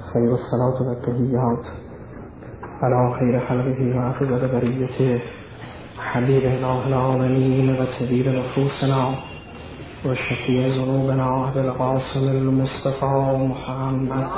خیر الصلاة و التحیات علی خیر خلقه و افضل بریته حبیب اله العالمین و طبیب نفوسنا و شفیع ذنوبنا ابی القاسم المصطفى محمد.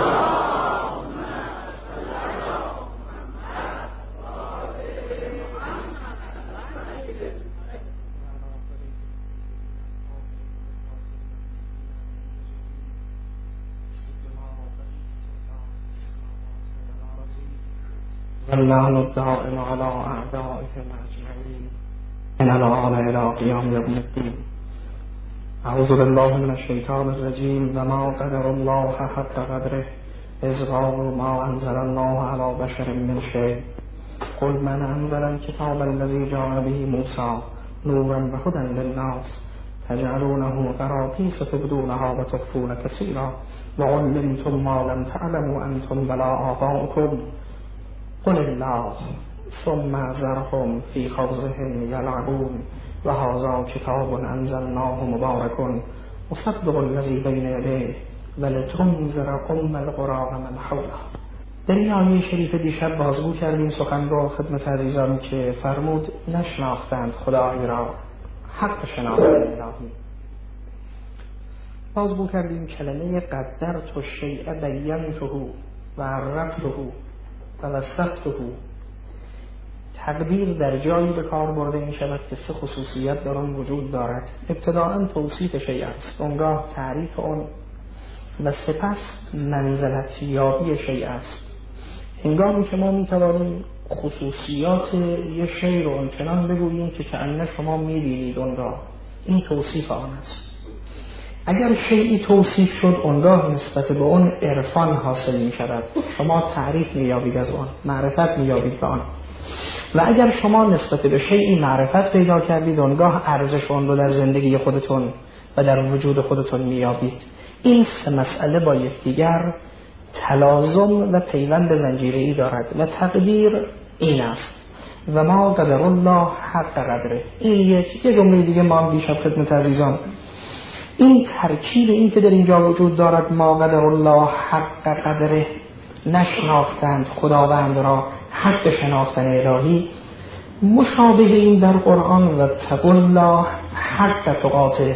اللعن الدائم على أعدائهم أجمعين من الآن إلى قيام يوم الدين. أعوذ بالله من الشيطان الرجيم. وما قدر الله حق قدره إذ قالوا ما أنزل الله على بشر من شيء قل من أنزل الكتاب الذي جاء به موسى نورا وهدى للناس تجعلونه قراطيس تبدونها وتخفون كثيرا وعلمتم ما لم تعلموا أنتم ولا آباؤكم قل الله ثم ذرهم في خوضهم يلعبون وهذا كتاب أنزلناه مبارك مصدق الذي بين يديه ولتنذر أم القرى ومن حولها. در این آیه شریف دیشب بازگو کردیم سخن را خدمت عزیزان که فرمود نشناختند خدای را حق شناختن الهی. بازگو کردیم کلمه قدرت الشیء بینته و عرفته و وصفته تقدیر در جایی به کار برده می شود که سه خصوصیت در آن وجود دارد. ابتداءً توصیف شیء است، اونگاه تعریف آن و سپس منزلت یابی شیء است. هنگامی که ما می توانیم خصوصیات یک شیء رو آنچنان بگوییم که کأنه شما می بینید اون را، این توصیف آن است. اگر شیئی توصیف شد اونگاه نسبت به اون عرفان حاصل می شود، شما تعریف می یابید از اون، معرفت می یابید به آن. و اگر شما نسبت به شیئی معرفت پیدا کردید اونگاه ارزش اون رو در زندگی خودتون و در وجود خودتون می یابید. این سه مسئله با یکدیگر تلازم و پیوند زنجیره‌ای دارد و تقدیر این است و ما قدر الله حق قدره. این یک جمله دیگه ما هم دیشب خدمت عزیزان این ترکیب این که در اینجا وجود دارد ما قدر الله حق قدره، نشناختند خداوند را حق شناختن الهی، مشابه این در قرآن و اتقوا الله حق تقاته،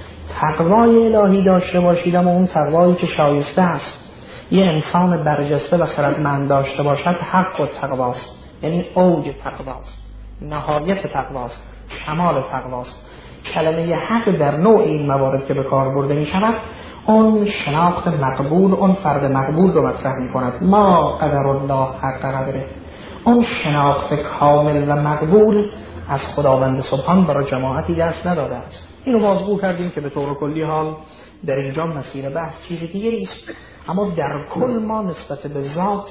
تقوای الهی داشته باشید اما اون تقوایی که شایسته است یه انسان برجسته و خردمند داشته باشد حق و تقواست، یعنی اوج تقواست، نهایت تقواست، کمال تقواست. کلمه حق در نوع این موارد که به کار برده می شود اون شناخت مقبول، اون فرد مقبول رو مطرح می کند. ما قدر الله حق قدره، اون شناخت کامل و مقبول از خداوند سبحان برای جماعتی دست نداده است. اینو بازگو کردیم که به طور کلی حال در اینجا مسیر بحث چیز دیگری است، اما در کل ما نسبت به ذات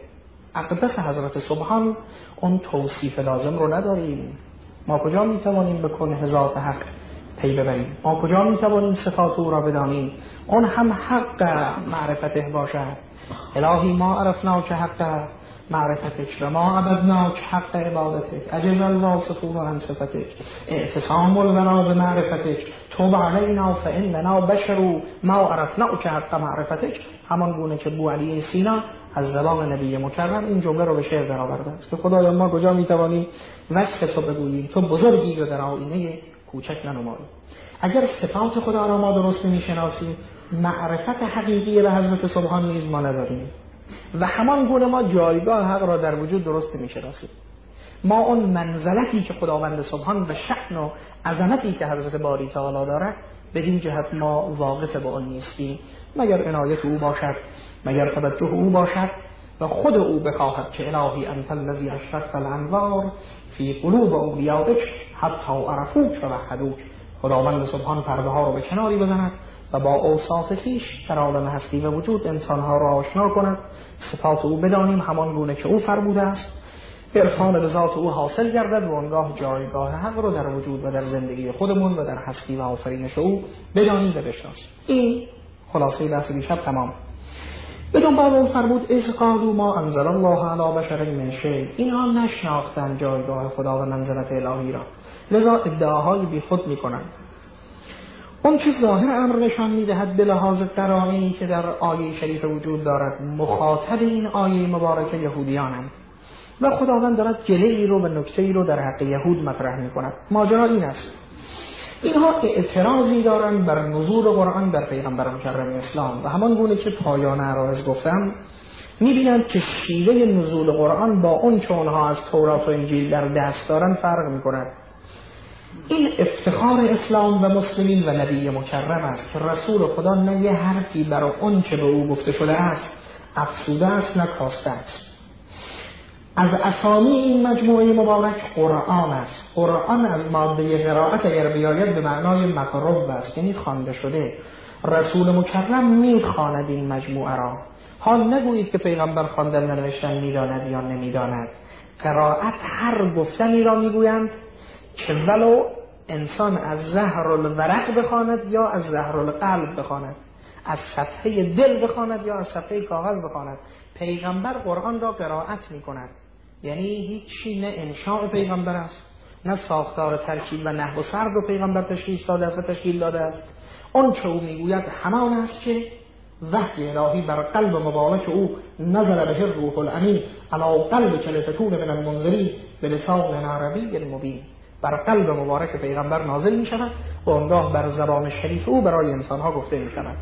اقدس حضرت سبحان اون توصیف لازم رو نداریم. ما کجا میتوانیم به کنه ذات حق پی ببریم؟ ما کجا میتوانیم صفات او را بدانیم؟ اون هم حق معرفته باشد. الهی ما عرفناک حق معرفتک و ما عبدناک حق عبادتک عجز الواصفون عن صفتک اعتصام الورا به معرفتک توب علینا فاننا بشر ما عرفناک حق معرفتک. همان گونه که بو علی سینا از زبان نبی مکرم این جمله رو به شعر در آورده است که خدایا ما کجا میتوانیم وصف تو بگوییم، تو بزرگی رو در آینه کوچک ننمایی. اگر صفات خدا را ما درست نمیشناسیم معرفت حقیقی به حضرت سبحان نیز ما نداریم و همان گونه ما جایگاه حق را در وجود درست نمیشناسیم. ما اون منزلتی که خداوند سبحان به شأن و عظمتی که حضرت باری تعالی دارد بدین جهت ما واقف به آن نیستیم، مگر عنایت او باشد، مگر توجه او باشد و خود او بخواهد که الهی انت الذی اشرقت الانوار فی قلوب اولیائک حتی عرفوک و وحدوک. خداوند سبحان پرده ها رو به کناری بزند و با اوصاف خویش در عالم هستی و وجود انسانها را آشنا کند، صفات او بدانیم همان گونه که او فرموده است، عرفان به ذات او حاصل گردد و آنگاه جایگاه حق رو در وجود و در زندگی خودمون و در هستی و آفرینش او بدانیم و بشناسیم. این خلاصه بحث دیشب تمام. بدون بعد اون فرمود اذ قالوا ما انزل الله علی بشر من شیء، اینها نشناختن جایگاه خدا و منزلت الهی را، لذا ادعاهای بی خود میکنند. اون که ظاهر امر نشان میدهد به لحاظ قرائنی که در آیه شریف وجود دارد، مخاطب این آیه مبارکه یهودیانند و خداوند دارد جله‌ای رو و نکته‌ای رو در حق یهود مطرح می‌کند. ماجرا این است: اینها اعتراضی دارند بر نزول قرآن بر پیغمبر مکرم اسلام و همان گونه که پایان عرایض گفتم می‌بینند که شیوه نزول قرآن با اون که اونها از تورات و انجیل در دست دارند فرق می‌کند. این افتخار اسلام و مسلمین و نبی مکرم است که رسول خدا نه یه حرفی برای اون که به او گفته شده است افسوده است نه کاسته است. از اسامی این مجموعه مبارک قرآن است. قرآن از ماده قرائت اگر بیاید به معنای مقرب است، یعنی خوانده شده. رسول مکرم میخواند این مجموعه را. حال نگویید که پیغمبر خواندن و نوشتن میداند یا نمیداند. قرائت هر گفتنی را میگویند که ولو انسان از زهر الورق بخواند یا از زهر القلب بخواند، از صفحه دل بخواند یا از صفحه کاغذ بخواند، پیغمبر قرآن را قرائت میکند. یعنی هیچی نه انشاء پیغمبر است، نه ساختار ترکیب و نحو و سرد رو پیغمبر تشخیص داده است و تشکیل داده است. اون که او میگوید همان است که وحی الهی بر قلب مبارک او نزل به الروح الامین علی قلبک لتکون من المنذرین بلسان عربی مبین. بر قلب مبارک پیغمبر نازل می شود و آنگاه بر زبان شریف او برای انسانها گفته می شود.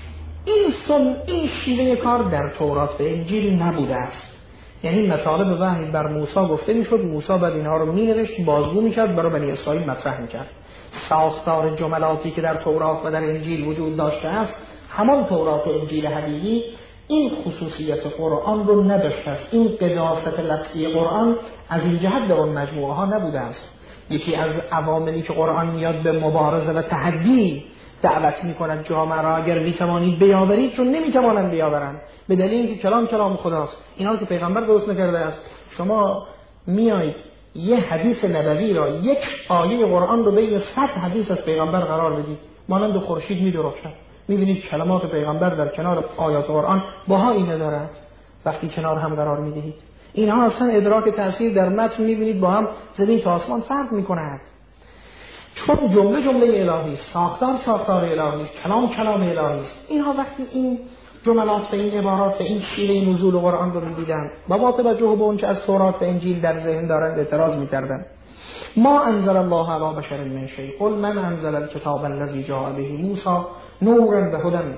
این شیوه کار در تورات و انجیل نبوده است. یعنی مطالب وحی بر موسی گفته می شد، موسی بعد اینها رو می نوشت، بازگو می کرد، برای بنی اسرائیل مطرح می کرد. ساختار جملاتی که در تورات و در انجیل وجود داشته است، همان تورات و انجیل حقیقی این خصوصیت قرآن رو نداشته است. این قداست لفظی قرآن از این جهت در اون مجموعه ها نبوده است. یکی از عواملی که قرآن میاد به مبارزه و تحدی دعوت میکند جامعه را اگر میتوانید بیاورید، چون نمیتوانند بیاورند به دلیل اینکه کلام خداست. اینا رو که پیغمبر درست نکرده است. شما میایید یه حدیث نبوی را، یک آیه قرآن رو بین 100 حدیث از پیغمبر قرار بدید، مانند خورشید میدرخشد. میبینید کلمات پیغمبر در کنار آیات قرآن باهایی ندارد. وقتی کنار هم قرار میدهید اینها اصلا ادراک تاثیر در متن میبینید با هم زمین تا آسمان فرق میکند. چون جمله الهی، ساختار الهی، کلام الهی است. اینها وقتی این جملات و این عبارات و این شیوه نزول قرآن رو میدیدن و با توجه به اون که از تورات و انجیل در ذهن دارند اعتراض میکردن. ما انزل الله علی بشر من شیء قل من انزل الکتاب الذی جاء به موسی نورا و هدی.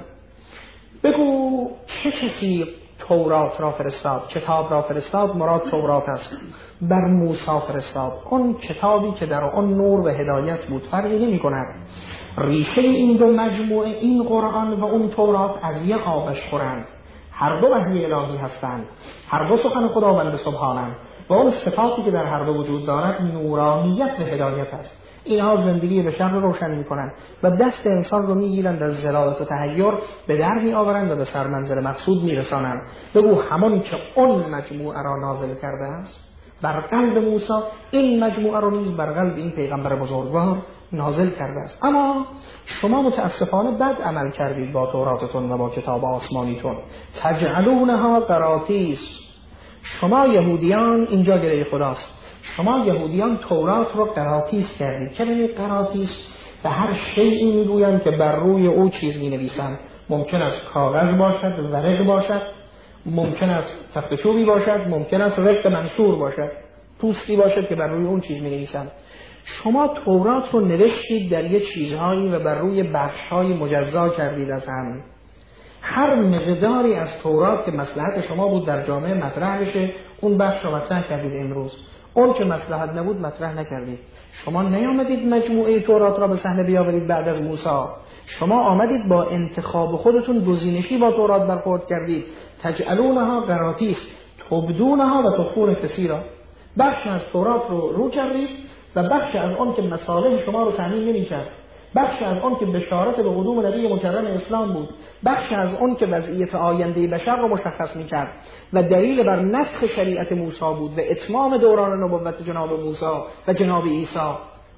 بگو چه کسی تورات را فرستاد، کتاب را فرستاد، مراد تورات است، بر موسی فرستاد، اون کتابی که در آن نور و هدایت بود. فرقی نمی کند. ریشه این دو مجموعه، این قرآن و اون تورات، از یک آبش خورند. هر دو وحی الهی هستند، هر دو سخن خداوند سبحانه و اون صفاتی که در هر دو وجود دارد نورانیت و هدایت است. اینها زندگی بشر رو روشن میکنند و دست انسان رو میگیرند از ضلالت و تحیر به در میآورند و به سرمنزل مقصود میرسانند. بگو همانی که اون مجموعه را نازل کرده است بر قلب موسی، این مجموعه رو نیز بر قلب این پیغمبر بزرگوار نازل کرده است. اما شما متاسفانه بد عمل کردید با توراتتون و با کتاب آسمانیتون. تجعلونها قراطیس. شما یهودیان، اینجا گره خداست، شما یهودیان تورات رو قراطیس کردید. کلمه قراطیس به هر شیئی میگویند که بر روی او چیز مینویسند. ممکن است کاغذ باشد، ورق باشد، ممکن است تخت چوبی باشد، ممکن است رق منشور باشد، پوستی باشد که بر روی اون چیز مینویسند. شما تورات رو نوشتید در یه چیزهایی و بر روی بخش‌های مجزا کردید از هم. هر مقداری از تورات که مصلحت شما بود در جامعه مطرح بشه، اون بخش رو مطرح کردید امروز. اون که مصلحت نبود مطرح نکردید. شما نیامدید مجموعه تورات را به صحنه بیاورید بعد از موسی. شما آمدید با انتخاب خودتون گزینشی با تورات برخورد کردید. تجعلونها قراطیس تبدونها و تخفون کثیرا. بخش از تورات رو کردید و بخش از اون که مصالح شما رو تامین نمی‌کرد، بخش از اون که بشارت به قدوم نبی مکرم اسلام بود، بخش از اون که وضعیت آینده بشر رو مشخص می‌کرد و دلیل بر نسخ شریعت موسی بود و اتمام دوران نبوت جناب موسی و جناب عیسی.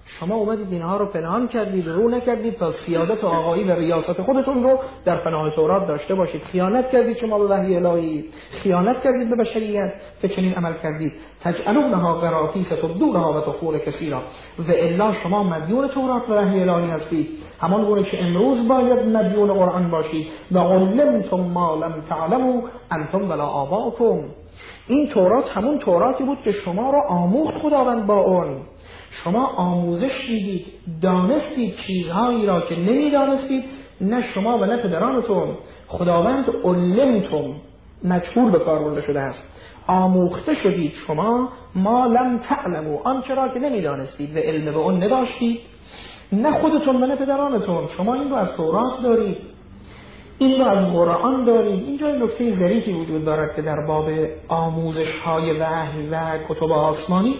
شما اومدید اینها رو پنهان کردید، رو نکردید تا سیادت و آقایی و ریاست خودتون رو در پناه تورات داشته باشید. خیانت کردید شما به وحی الهی، خیانت کردید به بشریت که چنین عمل کردید. تجعلونها قراطیس تبدونها و تخفون کثیرا، و الا شما مدیون تورات و وحی الهی هستید، همان گونه که امروز باید مدیون قرآن باشید. و علمتم ما لم تعلموا انتم ولا آباؤکم. این تورات همون توراتی بود که شما را آموخت خداوند با اون. شما آموزش دیدید، دانستید چیزهایی را که نمیدانستید، نه شما و نه پدرانتون. خداوند علمتم مجهول به کار برده شده است، آموخته شدید شما ما لم تعلموا، آنچه را که نمیدانستید و علم به اون نداشتید، نه خودتون و نه پدرانتون. شما این رو از تورات دارید، این رو از قرآن دارید. اینجا نکته ظریفی وجود دارد که در باب آموزش های وحی و کتب آسمانی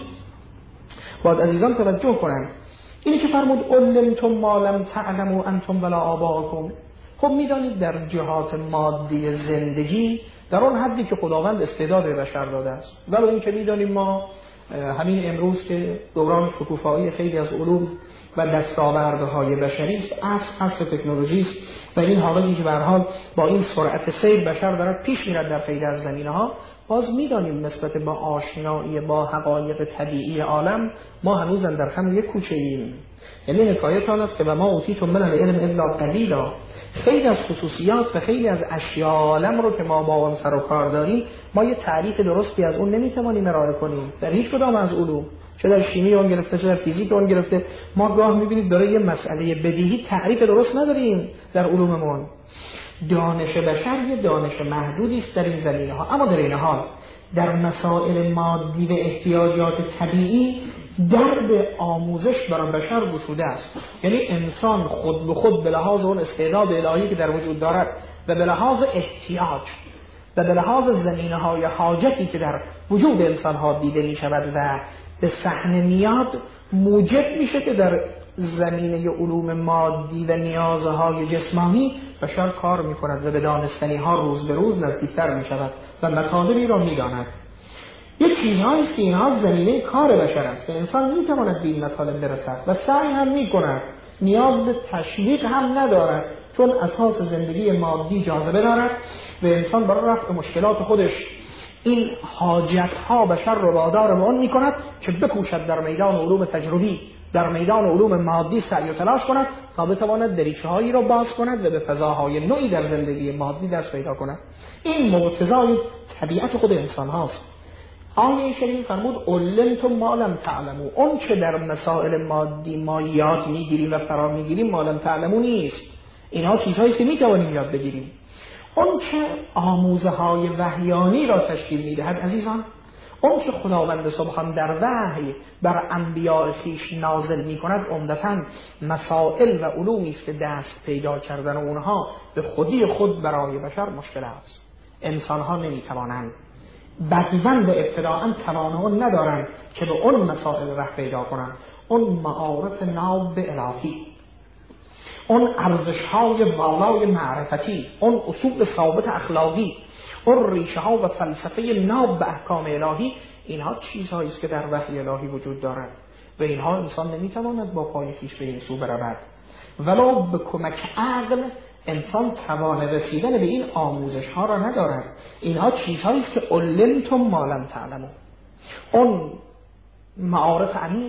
باید عزیزان توجه کنند. اینی که فرمود علمتم ما لم تعلموا انتم ولا آباؤکم. خب میدانید در جهات مادی زندگی در اون حدی که خداوند استعداد بشر داده است، ولی این که میدانیم ما همین امروز که دوران شکوفایی خیلی از علوم و دستاوردهای بشری است، اصل تکنولوژی است و این حالتی که به هر حال با این سرعت سیر بشر دارد پیش میرد در خیلی از زمینه‌ها، باز میدانیم نسبت با آشنایی با حقایق طبیعی عالم ما هنوز در هم یک کوچه ایم. یعنی حکایت آن است که و ما اوتیتم من العلم الا قلیلا. خیلی از خصوصیات و خیلی از اشیاء عالم رو که ما با اون سر و کار داریم، ما یه تعریف درستی از اون نمیتوانیم ارائه کنیم در هیچ کدام از علوم، چه در شیمی اون گرفته چه در فیزیک اون گرفته. ما گاه میبینید داره یه مسئله بدیهی تعریف درست نداریم در علوممون. دانش بشر یه دانش محدودی است در این زمینه‌ها، اما در این حال در مسائل مادی و احتیاجات طبیعی درد آموزش برای بشر گشوده است. یعنی انسان خود به خود به لحاظ اون استعداد الهی که در وجود دارد و به لحاظ احتیاج و به لحاظ زمینه‌های حاجتی که در وجود انسان‌ها دیده می‌شود و به صحنه میاد، موجب میشه که در زمینه علوم مادی و نیازهای جسمانی بشر کار می‌کند و به دانستنی‌ها روز به روز نزدیکتر می‌شود و مطالبی را می‌داند. یک چیزهایی است که اینها زمینه کار بشر است که انسان می‌تواند به این مطالب برسد و سعی هم می‌کند، نیاز به تشویق هم ندارد، چون اساس زندگی مادی جاذبه دارد و انسان برای رفع مشکلات خودش این حاجت‌ها بشر رو وادار به آن می‌کند که بکوشد در میدان علوم تجربی، در میدان علوم مادی سعی و تلاش کند تا بتواند دریچه‌هایی را باز کند و به فضاهای نوعی در زندگی مادی دست پیدا کند. این مقتضای طبیعت خود انسان هاست. آیه شریف فرمود علمتم ما لم تعلموا. اون که در مسائل مادی ما یاد میگیریم و فرا میگیریم ما لم تعلموا نیست. اینها چیزهایی که میتوانیم یاد بگیریم. اون که آموزه های وحیانی را تشکیل میدهد عزیزان، اون که خداوند سبحان در وحی بر انبیاء خویش نازل میکند عمدتاً مسائل و علومی است که دست پیدا کردن اونها به خودی خود برای بشر مشکل است. انسانها نمیتوانند بدون به ابتداءً توانایی ندارند که به اون مسائل راه پیدا کنند. اون معارف ناب الهی، اون ارزش‌های والای معرفتی، اون اصول ثابت اخلاقی، اون ریشه‌ها و فلسفه ناب به احکام الهی، اینها چیزهایی است که در وحی الهی وجود دارد و اینها انسان نمیتواند با پای خویش به این سو برود. ولو به کمک عقل انسان توان رسیدن به این آموزش‌ها را ندارد. اینها چیزهایی است که علمتم ما لم تعلموا. اون معارف عمیق،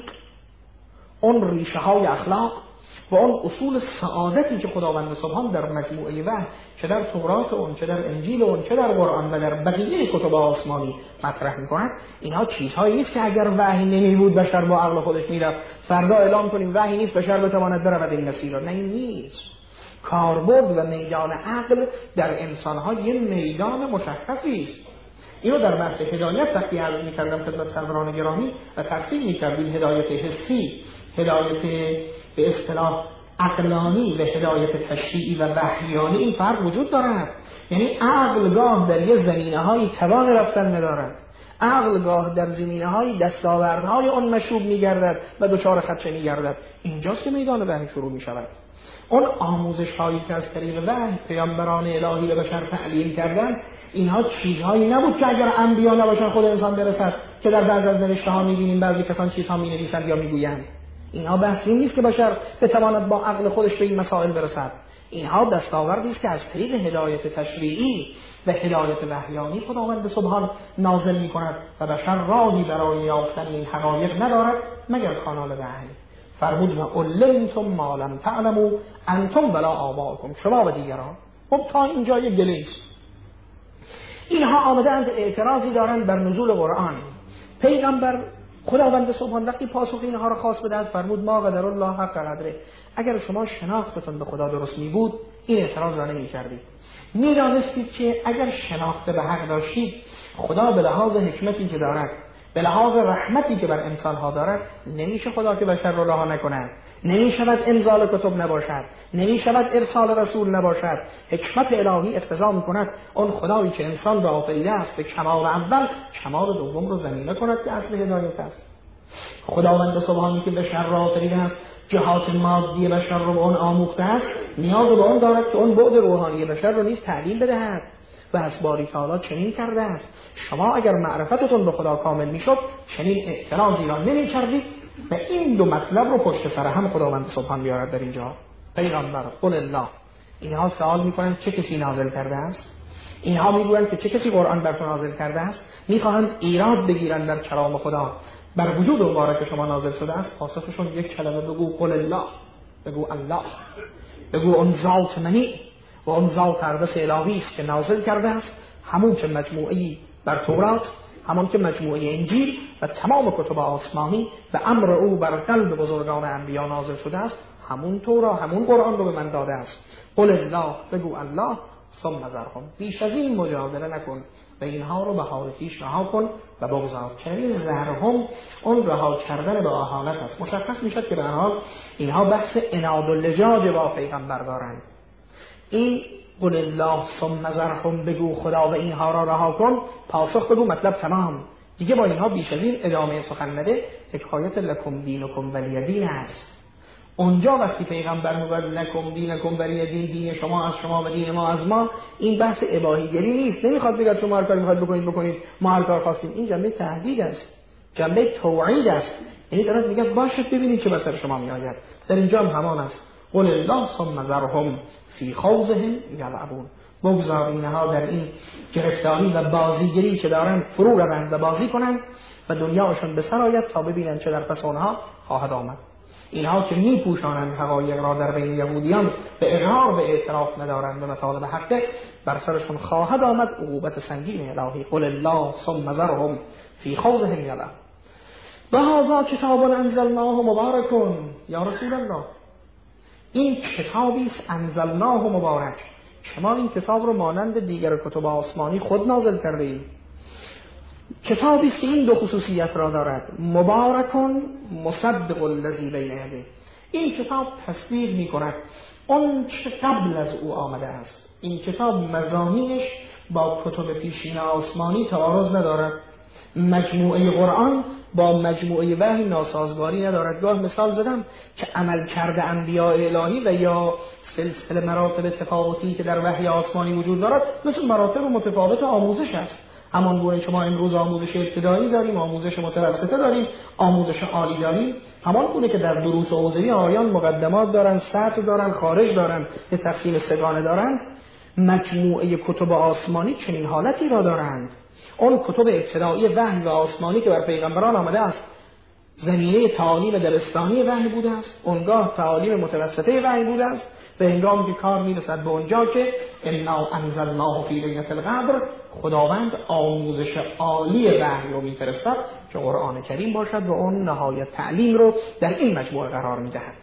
اون ریشه‌های اخلاق و اون اصول سعادتی که خداوند سبحان در مجموعه وحی، چه در تورات اون، چه در انجیل اون، چه در قرآن و در بقیه کتب آسمانی مطرح می‌کند، اینها چیزهایی است که اگر وحی نمی‌بود بشر با عقل خودش می‌رفت فردا اعلام کنیم وحی نیست بشر بتواند برود این مسیر را. نه، این نیست. کاربرد و میدان عقل در انسان‌ها یه میدان مشخصی است. اینو در بحث هدایت وقتی عرض می‌کردم خدمت سروران گرامی و تقسیم می‌کردیم هدایت حسی، هدایت به اصطلاح عقلانی و هدایت تشریعی و وحیانی، این فرق وجود دارد. یعنی عقل گاه در یه زمینه‌های توان رفتن ندارد، عقل گاه در زمینه‌های دستاوردهای اون مشوب می‌گردد و دچار خدشه می‌گردد. اینجاست که میدان وحی شروع می‌شود. اون آموزش‌هایی که از طریق وحی پیامبران الهی به بشر تعلیم کردن، اینها چیزهایی نبود که اگر انبیا نباشن خود انسان برسد، که در بعضی از نوشته‌ها می‌بینیم بعضی کسان چیزها می‌نویسند یا می‌گویند. اینها بحثی نیست که بشر بتواند با عقل خودش به این مسائل برسد. اینها دستاوردی است که از طریق هدایت تشریعی و هدایت وحیانی خداوند سبحان نازل می‌کند و بشر راهی برای یافتن این حقایق ندارد مگر کانال وحی. فرمود و علمتم ما لم تعلموا انتم ولا آباؤکم، شما و دیگران. خب تا اینجا یک گله است. اینها آمدند اعتراضی دارند بر نزول قرآن. پیغمبر خداوند سبحان وقتی پاسخ اینها را خواست بدهد فرمود ما قدر الله حق قدره، اگر شما شناختتون به خدا درست می بود این اعتراض را نمی کردید. می دانستید که اگر شناخت به حق داشتید خدا به لحاظ حکمتی که دارد، به لحاظ رحمتی که بر انسانها دارد، نمیشه خدا که بشر را رها نکند، نمی شود انزال کتب نباشد، نمی شود ارسال رسول نباشد. حکمت الهی اقتضا می کند اون خدایی که انسان را آفریده است به کمال اول کمال دوم رو ضمینه کند که اصل هدایت است. خداوند سبحانی که بشر را آفریده است، جهات مادی بشر رو به اون آموخته است، نیاز به اون دارد که اون بعد روحانی بشر رو نیز تعلیم بدهد. و از باری تعالی چنین کرده است. شما اگر معرفتتون به خدا کامل میشد چنین اعتراضی را نمی کردید. و این دو مطلب رو پشت سر هم خداوند سبحان بیارد در اینجا. پیغمبر قل الله، اینها سوال میکنند چه کسی نازل کرده است؟ اینها میگویند که چه کسی قرآن بر تو نازل کرده است؟ میخواهند ایراد بگیرند در کلام خدا بر وجود مبارک شما نازل شده است. پاسخشون یک کلمه بگو قل الله، بگو الله، بگو اون ذات منی و اون ذات اقدس الهی است که نازل کرده است، همون که مجموعی بر تورات، همون که مجموعه انجیل و تمام کتب آسمانی و امر او بر قلب بزرگان انبیا نازل شده است، همون تورات، همون قرآن رو به من داده است. قل الله، بگو الله، ثم ذرهم، بیش از این مجادله نکن و اینها رو به حال خویش رها کن و بگذار. کلمه ذرهم اون رها کردن به اهانت است. مشخص میشد که به هر حال اینها بحث عناد و لجاج با پیغمبر دارند. این قل الله ثم ذرهم، بگو خدا و اینها را رها کن، پاسخ بگو، مطلب تمام. دیگه با اینها بیش از این ادامه سخن نده. حکایت لکم دینکم ولی دین است. اونجا وقتی پیغمبر میگه لکم دینکم ولی دین، دین شما از شما و دین ما از ما، این بحث اباحیگری نیست. نمیخواد بگه شما هر کاری میخواید بکنید ما هر کار خواستیم. این جنبه تهدید است، جنبه توعید است. یعنی دارد میگه باشید ببینید چه بسر شما میآید. در اینجا هم همان است. قل الله ثم ذرهم فی خوضهم یلعبون، بگذار اینها در این گرفتاری و بازیگری که دارند فرو روند و بازی کنند و دنیاشون به سر آید تا ببینند چه در پس آنها خواهد آمد. اینها که میپوشانند حقایق را در بین یهودیان به اقرار به اعتراف ندارند و مطالب حق، بر سرشون خواهد آمد عقوبت سنگین الهی. قل الله ثم ذرهم فی خوضهم یلعبون و هذا کتاب انزلناه مبارک. یا رسول الله، این کتابی است انزلناه مبارک، شما این کتاب رو مانند دیگر کتب آسمانی خود نازل کرده اید. کتابی است که این دو خصوصیت را دارد: مبارکون مصدق الذی بین یدیه. این کتاب تصدیق می‌کند اون چه قبل از او آمده است. این کتاب مضامینش با کتب پیشین آسمانی تعارض ندارد. مجموعه قرآن با مجموعه وحی ناسازگاری ندارد. گاه مثال زدم که عمل کرده انبیاء الهی و یا سلسله مراتب تفاوتی که در وحی آسمانی وجود دارد مثل مراتب متفاوت آموزش است. همان گونه شما امروز آموزش ابتدایی داریم، آموزش متوسطه داریم، آموزش عالی داریم. همان گونه که در دروس حوزه‌ای آیان مقدمات دارن، سطح دارن، خارج دارن، که تقسیم سگانه دارند، مجموعه کتب آسمانی چنین حالتی را دارند. اون کتب ابتدایی وحی و آسمانی که بر پیغمبران آمده است زمینه تعالیم دبستانی وحی بوده است، اونگاه تعالیم متوسطه وحی بوده است، به هنگامی که کار میرسد به اونجا که انا انزلناه فی لیلة القدر، خداوند آموزش عالی وحی رو میفرستد که قرآن کریم باشد و اون نهایت تعلیم رو در این مجموعه قرار میدهد.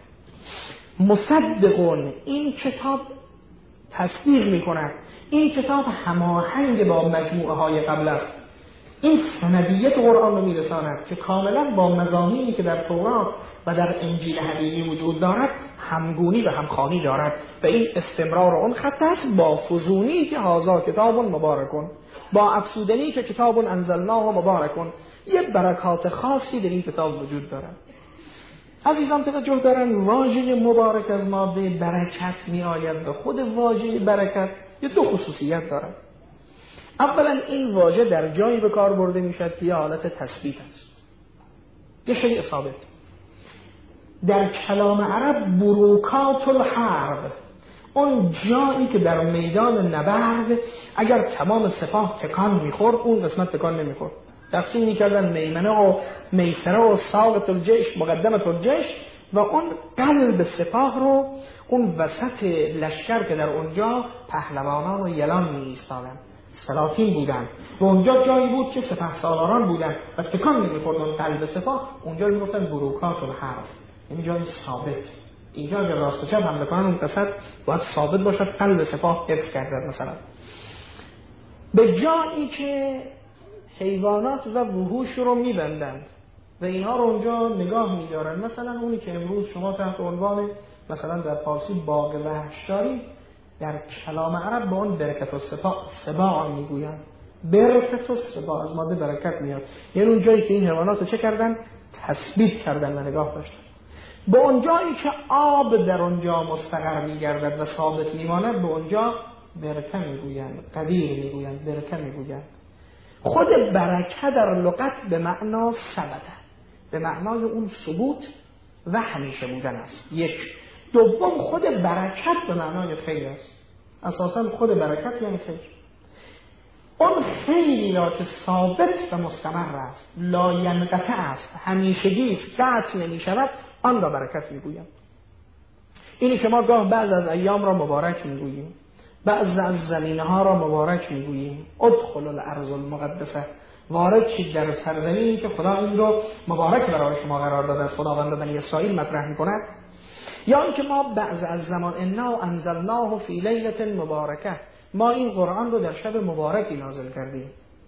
مصدقون، این کتاب تصدیق میکند، این کتاب هماهنگ با مجموعه های قبل است. این سندیت قرآن رو میرساند که کاملا با مضامینی که در تورات و در انجیل حقیقی وجود دارد همگونی و همخوانی دارد و این استمرار اون خط است با فزونی که هذا کتاب مبارکون، با افسودنی که کتاب انزلناه مبارکون. یه برکات خاصی در این کتاب وجود دارد. عزیزان توجه دارن، واژه مبارک از ماده برکت می آید و خود واژه برکت یه دو خصوصیت دارد. اولا این واژه در جایی به کار برده می شد که یه حالت تثبیت است، یه شیء ثابت. در کلام عرب بروکات الحرب، اون جایی که در میدان نبرد اگر تمام سپاه تکان میخورد اون قسمت تکان نمیخورد، تقسیم میکردن میمنه و میسره و ساقط الجیش مقدمت الجیش، و اون قلب سپاه رو، اون وسط لشکر که در اونجا پهلوانان و یلان می ایستادن، سلاطین بودن و اونجا جایی بود که سپهسالاران بودن و تکان نمیخورد اون قلب سپاه، اونجا رو میگفتن بروکات الحرب، یعنی جای ثابت. اینجا اگر راست و چپ حمله کنن اون قسمت باید ثابت باشد، قلب سپاه حفظ کرده. مثلا به جایی که حیوانات و وحوش رو میبندن و اینها رو اونجا نگاه میدارن، مثلا اونی که امروز شما تحت عنوان مثلا در فارسی باغ وحش دارید، در کلام عرب به اون برکت السباع میگوین. برکت السباع از ماده برکت میاد، یعنی اون جایی که این حیوانات رو چه کردن؟ تثبیت کردن و نگاه داشتن. به اون جایی که آب در اونجا مستقر میگردد و ثابت میماند به اونجا برکه میگوین، قدیر میگوین، برکه میگوین. خود برکه در لغت به معنا ثبته، به معنای اون ثبوت و همیشه بودن است. یک. دوم، خود برکت به معنای خیر است. اساسا خود برکت یعنی خیر. اون خیری را که ثابت و مستمر است، لا ینقطع است، همیشگی است، قطع نمی شود، آن را برکت میگویم. اینی که ما گاه بعض از ایام را مبارک میگوییم، بعض از زمینها را مبارک میگوییم، ادخل الارض المقدسه، وارد شید در سرزمینی که خدا این رو مبارک برای شما قرار داده است، خداوند بنی اسرائیل مطرح میکند. یا اینکه ما بعض از زمان انا انزلناه فی لیلة مبارکه، ما این قرآن رو در شب مبارکی نازل کردیم.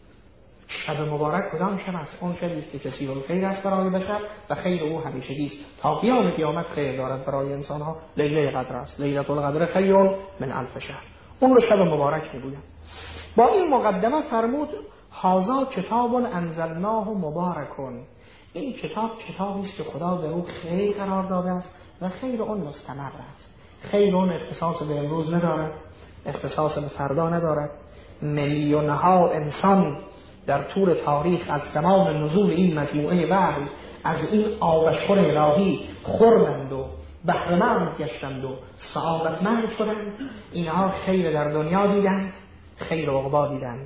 شب مبارک کدام شب است؟ اون شبی است که کثیر الخیر است برای بشر و خیر او همیشگی است، تا قیام قیامت خیر دارد برای انسان ها. لیله قدر است، لیلة القدر خیر من الف شهر، اون رو شب مبارک میگویم. با این مقدمه فرمود هذا کتاب انزلناه مبارکون، این کتاب کتابی است که خدا در او خیر قرار داده است و خیر اون مستمر است. خیر اون اختصاص به امروز ندارد، اختصاص به فردا ندارد. میلیونها انسان در طول تاریخ از زمان نزول این مجموعه وحی از این آبشخور الهی خوردند و بهره‌مند گشتند و سعادتمند شدند. اینها خیر در دنیا دیدند، خیر عقبا دیدند.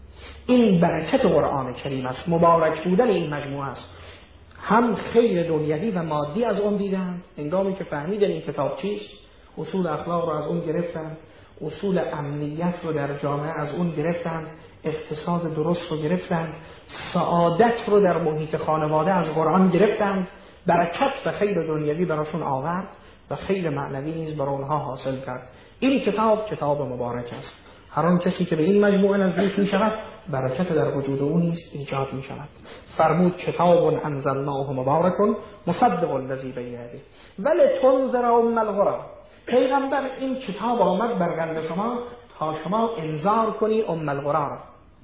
این برکت قرآن کریم است، مبارک بودن این مجموعه است. هم خیر دنیوی و مادی از اون دیدند، هنگامی که فهمیدن این کتاب چیست، اصول اخلاق رو از اون گرفتند، اصول امنیت رو در جامعه از اون گرفتند، اقتصاد درست رو گرفتند، سعادت رو در محیط خانواده از قرآن گرفتند، برکت و خیر دنیوی براشون آورد و خیر معنوی نیز برای اونها حاصل کرد. این کتاب کتاب مبارک است. هر آن کسی که به این مجموعه نزدیک می شود برکت در وجود او نیز ایجاد می شود. فرمود کتاب انزلناه مبارک مصدق الذی بین یدیه ولتنذر ام القری. پیغمبر این کتاب آمد بر قلب شما تا شما انذار کنی ام القری،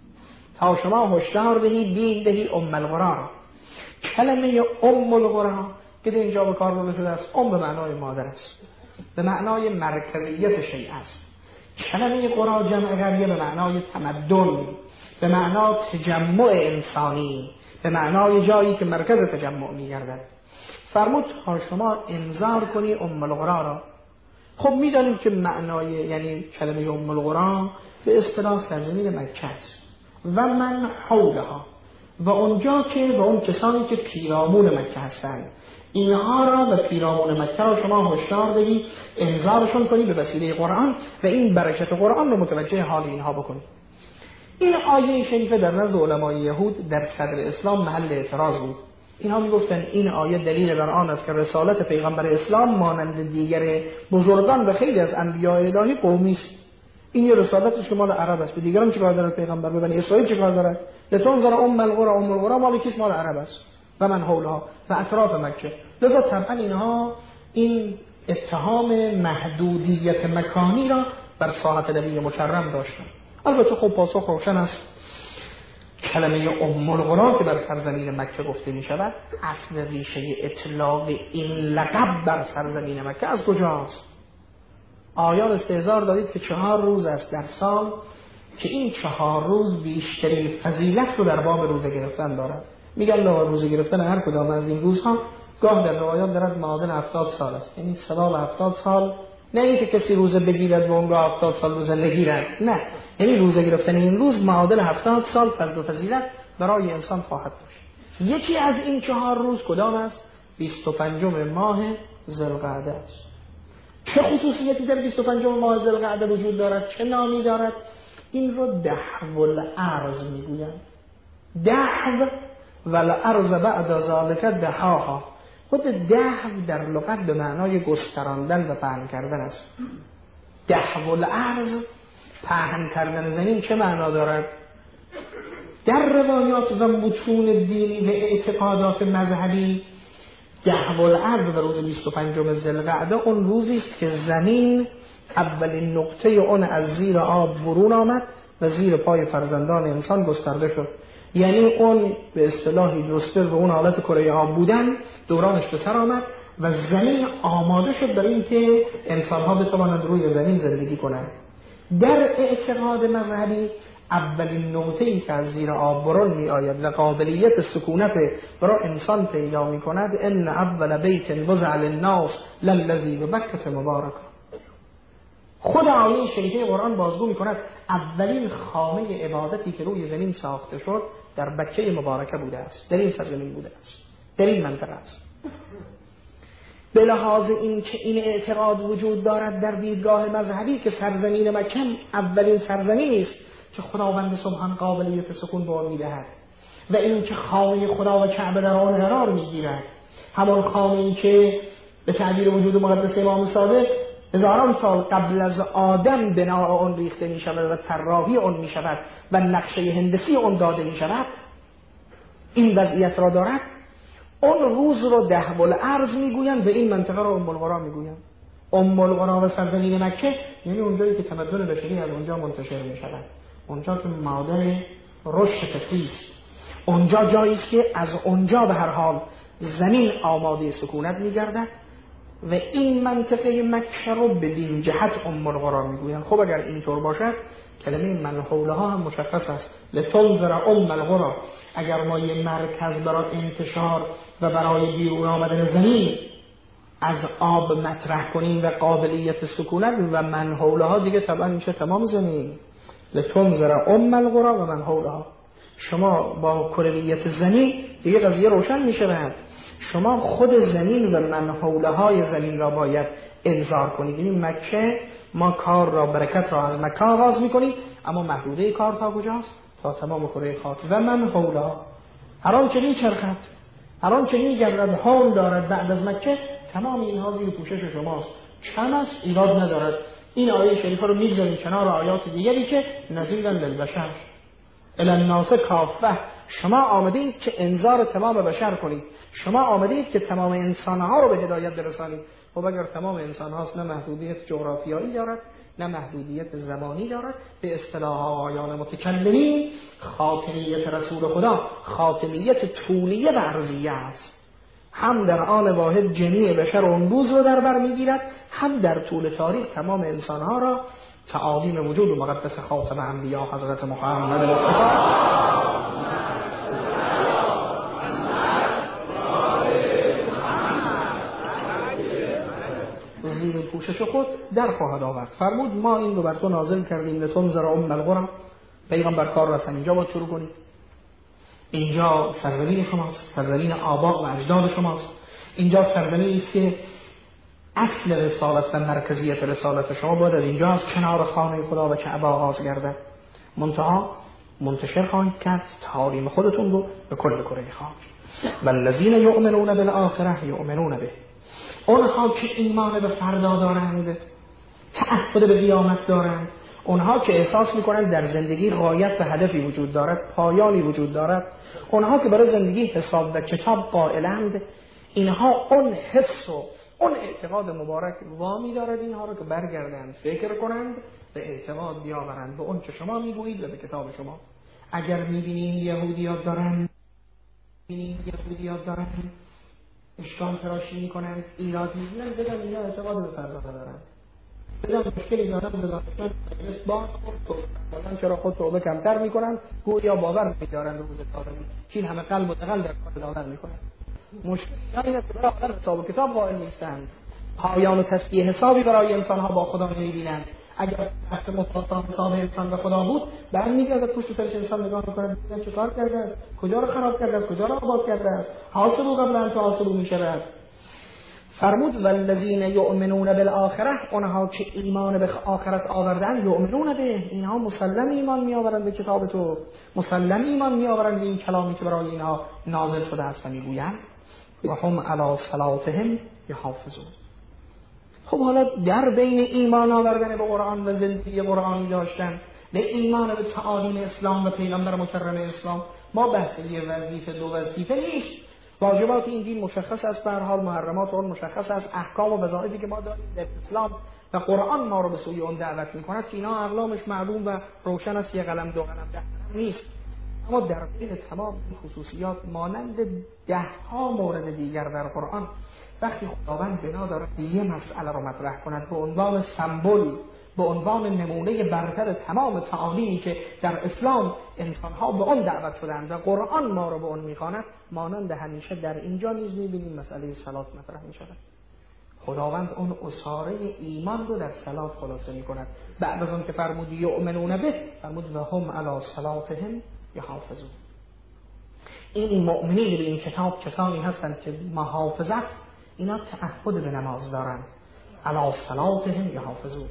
تا شما هشدار دهی، دین دهی ام القری. کلمه ام القری که در اینجا به کار برده شده است، ام به معنای مادر است، به معنای مرکزیت شیء است. کلمه قری جمع قریه به معنای تمدن، به معنای تجمع انسانی، به معنای جایی که مرکز تجمع می‌گردد. فرمود تا شما انذار کنی ام القری را. خب می‌دانیم که معنای یعنی کلمه ام القری به اصطلاح سرزمین مکه است و من حولها، و اونجا که و اون کسانی که پیرامون مکه هستند، اینها را و پیرامون مکه را شما هشدار دهی، انذارشون کنی به وسیله قرآن و این برکت قرآن رو متوجه حال اینها بکنی. این آیه شریفه در نزد علمای یهود در صدر اسلام محل اعتراض بود. اینها میگفتن این آیه دلیل بر آن است که رسالت پیغمبر اسلام مانند دیگر بزرگان و خیلی از انبیاء الهی قومی است. این یه رسالتش که مال عرب است، به دیگران چیکار داره پیغمبر؟ به بنی اسرائیل چیکار داره؟ لتنذر ام القری مال کیست؟ مال عرب است و من حولها و اطراف مکه. لذا طبعا اینها این اتهام محدودیت مکانی را بر ساحت نبی مکرم داشتن. البته خب پاسخ روشن است. کلمه ام القری که بر سرزمین مکه گفته می شود، اصل ریشه اطلاق این لقب بر سرزمین مکه از کجاست؟ آیان استحضار دادید که 4 روز است در سال که این 4 روز بیشترین فضیلت رو در باب روزه گرفتن دارد. میگن روزه گرفتن هر کدام از این روزها گاه در روایات دارد معادل 70 سال است، یعنی ثواب 70 سال. نه اینکه کسی روزه بگیرد و اونگاه 70 سال روزه نگیرد، نه، یعنی روزه گرفتن این روز معادل 70 سال فضل و فضیلت برای انسان خواهد داشت. یکی از این 4 روز کدام است؟ 25 ماه ذوالقعده است. چه خصوصیتی در 25 ماه ذوالقعده وجود دارد؟ چه نامی دارد؟ این رو دحو الارض میگویند. دحو والارض بعد ذلك دحاها. خود دحو در لغت به معنای گستراندن و پهن کردن است. دحو الارض، پهن کردن زمین، چه معنا دارد؟ در روایات و متون دینی و اعتقادات مذهبی دحو الارض و روز 25 ذوالقعده اون روزی است که زمین اولین نقطه اون از زیر آب برون آمد و زیر پای فرزندان انسان گسترده شد. یعنی اون به اصطلاحی جستر به اون حالت کره آب بودن دورانش به سر آمد و زمین آماده شد برای اینکه انسان‌ها بتوانند روی زمین زندگی کنند. در اعتقاد مذهبی اولین نقطه‌ای که از زیر آب برون می آید و قابلیت سکونت برای انسان پیدا می کند، ان اول بیت وضع للناس للذی ببکة مبارک. خود آیه شریفه قرآن بازگو می کند اولین خانه عبادتی که روی زمین ساخته شد در بکه مبارکه بوده است، در این سرزمین بوده است، در این منطقه است. به لحاظ این که این اعتقاد وجود دارد در دیدگاه مذهبی که سرزمین مکه اولین سرزمینی است که خداوند سبحان قابلیت سکون به آن می‌دهد و این که خانه خدا و کعبه در آن قرار می‌گیرد، همان خانه‌ای که به تعبیر وجود مقدس امام صادق هزاران سال قبل از آدم بنا آن ریخته می شود و طراحی آن می شود و نقشه هندسی آن داده می شود، این وضعیت را دارد. اون روز رو دحو الارض می گویند و این منطقه را ام القری می گویند. ام القری و سرزمین مکه یعنی اونجایی که تمدن بشری از اونجا منتشر می شود، اونجا که مادر رشد فطری است، اونجا جایی است که از اونجا به هر حال زمین آماده سکونت می گردد و این منطقه مکه رو بدین جهت ام القری میگویند. خب اگر اینطور باشد کلمه من حولها هم مشخص است، لتنذر ام القری. اگر ما یه مرکز برای انتشار و برای بیرون آمدن زمین از آب مطرح کنیم و قابلیت سکونت و من حولها، دیگه طبعا میشه تمام زمین. لتنذر ام القری و من حولها. شما با کرویت زمین دیگه قضیه روشن میشه بعد شما خود زمین و منحوله‌های زمین را باید انذار کنید. یعنی مکه ما کار را، برکت را از مکه آغاز میکنیم، اما محدوده کار تا کجاست؟ تا تمام کره خاک. و منحولها، هر آن چه میچرخد، هر آن چه میگردد حول دارد بعد از مکه، تمام اینها زیر پوشش شماست. کم است ایراد ندارد. این آیه شریفه رو میگذاریم کنار آیات دیگری که نذیرا للبشر الی الناس کافه. شما آمده اید که انذار تمام بشر کنید، شما آمده اید که تمام انسانها رو به هدایت برسانید. خب اگر تمام انسان هاست، نه محدودیت جغرافیایی دارد نه محدودیت زمانی دارد. به اصطلاح آیان متکلمین خاتمیت رسول خدا خاتمیت طولیه و عرضیه است. هم در آن واحد جمیع بشر اون روز رو در بر میگیرد، هم در طول تاریخ تمام انسانها را تعالیم وجود و مقدس خاتم انبیا حضرت محمد زیر پوشش خود در خواهد آورد. فرمود ما این رو بر تو نازل کردیم لتنذر ام القری. پیغمبر کار را اینجا باید شروع کنید. اینجا سرزمین شماست، سرزمین آبا و اجداد شماست. اینجا سرزمینی است که اصل رسالت و مرکزیت رسالت شما باید از اینجا، از کنار خانه خدا و کعبه آغاز گردد. منتها منتشر خواهید کرد تعالیم خودتون رو به کل کره خاک. والذین یؤمنون بالآخرة یؤمنون به. اونها که ایمان به فردا دارند، تعهد به قیامت دارند، اونها که احساس میکنند در زندگی غایت و هدفی وجود دارد، پایانی وجود دارد، اونها که برای زندگی حساب و کتاب قائلند، اینها اون حس و اون اعتقاد مبارک وامی دارد اینها رو که برگردند فکر کنند و اعتقاد بیاورند به اون که شما میگویید و به کتاب شما. اگر میبینید یهودیات دارند اشکال تراشی میکنند، ایراد میگیرند، بدن اینا اعتقاد به فردا دارند. بدن مشکلی دارند بزارشان اثبات خود چرا خود توبه کمتر میکنند، گویا باور میدارند روز قیامت. این همه قلب و دغل در کار دادن میکنند. مشکل اینه که برای حساب و کتاب قائل نیستند، پایان و تسبیح حسابی برای انسان ها با خدا نمی‌بینند. اگر بحث مطابقت حساب انسان به خدا بود، برمیگرده پشت سرش انسان نگاه می‌کنه چه کار کرده است، کجا رو خراب کرده است، کجا رو آباد کرده است، حاصل قبل ان حاصل می‌شود. فرمود والذین یؤمنون بالآخره، اونها که ایمان به آخرت آوردن، یؤمنون به، اینها مسلم ایمان میآورند به کتاب تو، مسلم ایمان میآورند به این کلامی که برای اینها نازل شده است و میگویند و هم علی صلاتهم یحافظون. خب حالا در بین ایمان آوردن به قرآن و زندگی قرآنی داشتن به ایمان به تعالیم اسلام و پیغمبر مکرم اسلام، ما بحث یه وظیفه دو وظیفه نیست. واجبات این دین مشخص است، به هر حال محرمات اون مشخص است، احکام و وظایفی که ما داریم در اسلام و قرآن ما رو به سوی اون دعوت می‌کند که اینا اقلامش معلوم و روشن است، یه قلم دو قلم ده نیست. اما در بین تمام این خصوصیات مانند ده‌ها مورد دیگر در قرآن، وقتی خداوند بنا دارد یه مسئله رو مطرح کند به عنوان سمبل، به عنوان نمونه برتر تمام تعالیمی که در اسلام انسان‌ها به آن دعوت شدند و قرآن ما رو به آن می‌خواند، مانند همیشه در اینجا نیز می‌بینیم مسئله صلات مطرح می‌شود. خداوند اون اساره ایمان رو در صلات خلاصه می‌کند. بعد از اون که فرمود یؤمنون به، فرمود و هم علی صلاتهم یحافظون. این مؤمنین به این کتاب کسانی هستند که محافظت، اینا تعهد به نماز دارند. علی صلاتهم یحافظون.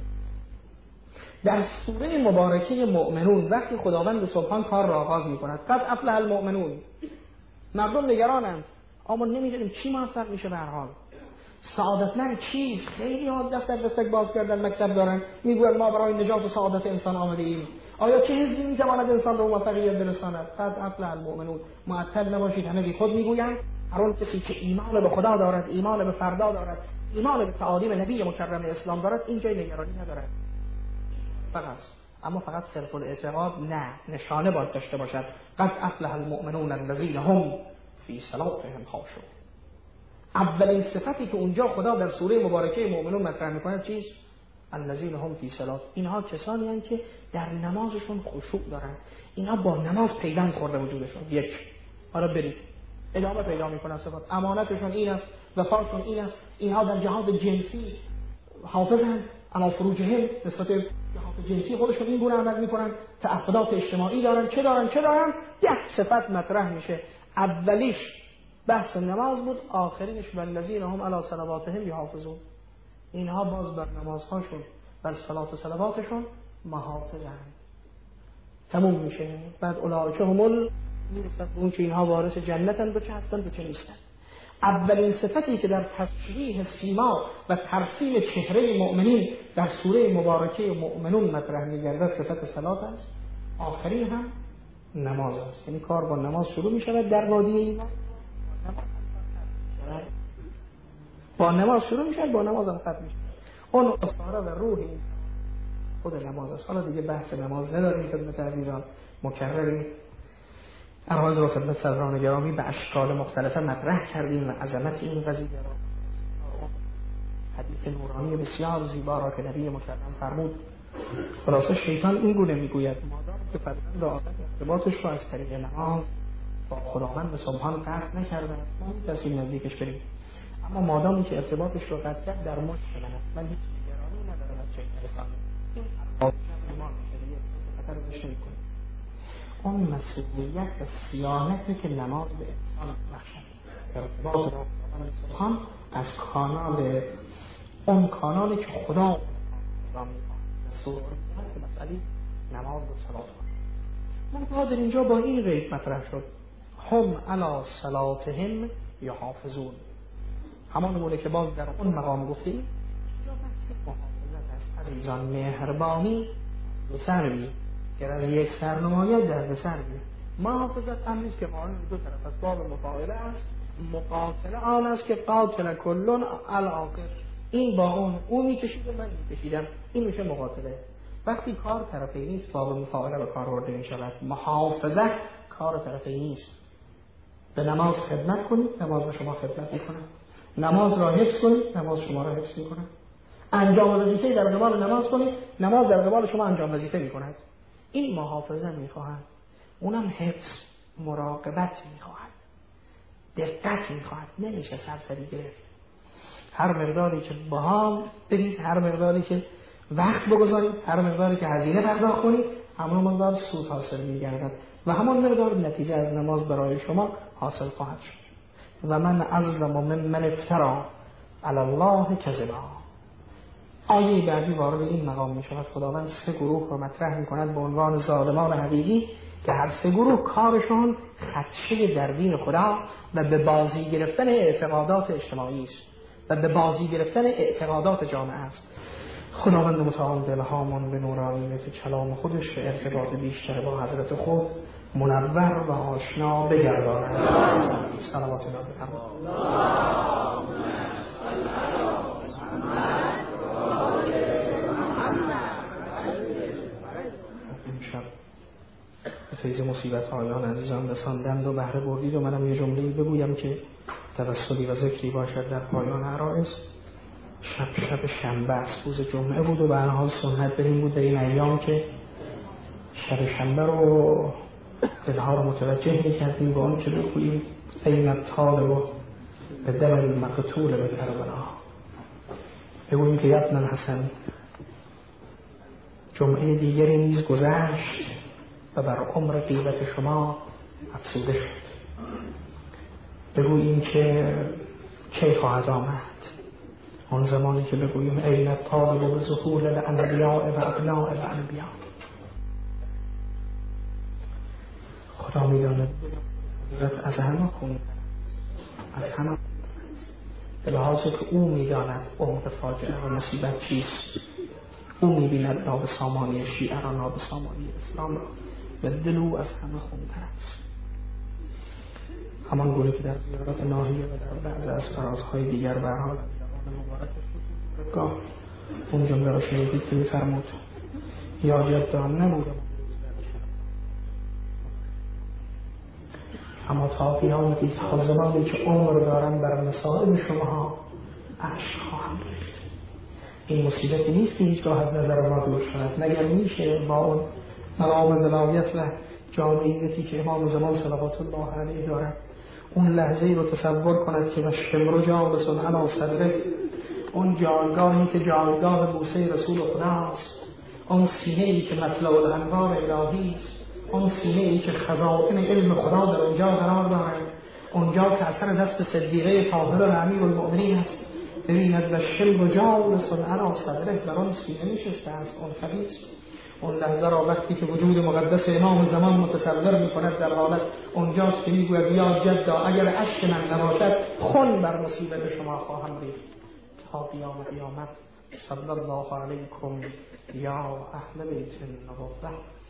در سوره مبارکه مؤمنون وقتی خداوند سبحان کار را آغاز می‌کند، قد افلح المؤمنون، مردم نگرانند اما نمی‌دونیم چی موفق میشه. به هر حال سعادتمند چیست؟ خیلی ها دفتر دستک باز کردن، مکتب دارن، میگویند ما برای نجات و سعادت انسان آمده ایم. آیا چه حزبی میتواند انسان را موفقیت برساند؟ قد افلح المؤمنون. معطل نباشید، همه بی خود میگویند هر اون کسی که ایمان به خدا دارد، ایمان به فردا دارد، ایمان به تعالیم نبی مکرم اسلام دارد، این جای نگرانی ندارد. فقط صرف الاعتقاد نه، نشانه باید داشته باشد. قد افلح المؤمنون الذین هم فی صلاتهم خاشعون. اولین صفتی که اونجا خدا در سوره مبارکه مؤمنون مطرح می‌کند چیست؟ الذین هم فی صلات. اینها کسانی هستند که در نمازشون خشوع دارند، اینها با نماز پیوند خورده وجودشون. یک، حالا برید ادامه پیدا می‌کنن صفات. امانتشون این است، وفاشون این است، اینها در جهاد جنسی حافظند، اما فروجهم نسبت جهاد جنسی خودشون این گونه عمل می‌کنن، تعهدات اجتماعی دارن، چه دارن 10 صفت مطرح میشه. اولیش بحث نماز بود، آخرینش والذین هم علی صلواتهم یحافظون. اینها باز بر نمازهاشون، بر صلات و صلواتشون محافظند. تموم میشه. بعد اولئک هم اون که اینها وارث جنتند و چه هستند و چه نیستند. اولین صفتی که در تشریح سیما و ترسیم چهره مؤمنین در سوره مبارکه مؤمنون مطرح می‌گردد صفت صلات است. آخرین هم نماز است. یعنی کار با نماز شروع می‌شود در وادی ایمان، با نماز شروع میشه، با نماز هم ختم میشه. اون اساره و روح خود نماز است. حالا دیگه بحث نماز نداریم، خدمت عزیزان مکرریم عرض رو خدمت صدران گرامی به اشکال مختلفه مطرح کردیم و عظمت این قضیه را، حدیث نورانی بسیار زیبا را که نبی مکرم فرمود. خلاصه شیطان این گونه میگوید مادام که فرزند عادت ارتباطش رو از طریق نماز با خداوند سبحان قطع نکرده است، ما می‌تونیم نزدیکش بریم، اما مادامی که ارتباطش رو قطع کرد در مشکل است. من هیچ نگرانی ندارم از شیطان. این ایمان شریعت خطر بهش نمی‌کنه. اون مسئولیت و صیانتی که نماز به انسان بخشد، ارتباط با خداوند سبحان از کانال، اون کانالی که خدا می‌خواد، مسئله نماز و صلات. من در اینجا با این قید مطرح شد هم علی صلاتهم یحافظون، همان گونه که باز در اون مقام گفتیم محافظت است. عزیزان مهربانی به سر بی که از یک سر نماید در به سر بی. محافظت هم نیست که قانون دو طرف است، باب مفاعله است، مقاتله آن است که قاتل کلون الاخر، این با اون میکشید و من میکشیدم، این میشه مقاتله. وقتی کار طرفی نیست باب مفاعله به کار برده میشود. محافظت کار طرفی نیست. به نماز خدمت کنید، نماز به شما خدمت میکنه. نماز را حفظ کنید، نماز شما را حفظ میکنه. انجام وظیفه در قبال نماز کنید، نماز در قبال شما انجام وظیفه میکند. این محافظت میخواهد، اونم حفظ، مراقبت میخواهد. دقت میخواهد، نمیشه سرسری گرفت. هر مقداری که باهم بدید، هر مقداری که وقت بگذارید، هر مقداری که هزینه پرداخت کنید، همون مقدار سود حاصل میگردد و همون مقدار نتیجه از نماز برای شما حاصل خواهد شد. و من اظلم ممن افترا علی الله کذبا. آیه بعدی وارد این مقام می شود. خداوند سه گروه رو مطرح می کند به عنوان ظالمان حقیقی که هر سه گروه کارشون خدشه در دین خدا و به بازی گرفتن اعتقادات اجتماعی است و به بازی گرفتن اعتقادات جامعه است. خداوند متعال دلهامون به نورانیت کلام خودش ارتباط بیشتر با حضرت خود منور و آشنا بگرداند. صلوات الله بفرمایید. امشب به فیض مصیبت آیان عزیزان رساندند و بهره بردید و منم یه جمله‌ای بگویم که توسلی و ذکری باشد در پایان عرائض. شب شنبه است، روز جمعه بود و به هر حال سنت بریم بود در این ایام که شب شنبه رو دلها رو متوجه می‌کردیم با اون که بگوییم این الطالب به دم المقتول به کربلا، بگوییم که ابن الحسن جمعه دیگری نیز گذشت و بر عمر غیبت شما افزوده شد. بگوییم که کی خواهد آمد اون زمانی که بگوییم این الطالب به ظهور الانبیاء و ابناء الانبیاء. خدا میداند از همه خون، از همه به لحاظی که او میداند عمق فاجعه و مصیبت چیست. او میبیند ناب سامانی شیعه را، ناب سامانی اسلام را، و دل او از همه خونتر است. همان گونه که در زیارت ناحیه و در بعض از فرازهای دیگر به هر حال زبان مبارکش گاه اون جمله را شنیدید که می‌فرمود یا جدان نبودم اما تا قیامتی تا زمانی که عمر دارم بر مصائب شما عشق خواهم ریخت. این مصیبتی نیست که هیچگاه از نظر ما دور شود، مگر میشه با اون مقام ولایت و جامعیتی که امام زمان صلوات الله علیه دارد اون لحظه‌ای رو تصور کند که شمر جالس علی صدره، اون جایگاهی که جایگاه بوسه رسول خداست، اون سینه‌ای که مطلع الانوار الهی است، اون سینه‌ای که خزائن علم خدا در اونجا قرار دارد، اونجا که اثر دست صدیقه طاهره و امیرالمؤمنین است. ببیند و شمر جالس علی صدره، بر اون سینه نشسته است اون خبیث. اون لحظه را وقتی که وجود مقدس امام زمان متصور می‌کند در حالت اونجاست که میگوید یا جدا اگر اشک من نباشد خون بر مصیبت شما خواهم ریخت تا قیامت. صلی الله علیکم یا اهل بیت النبوة.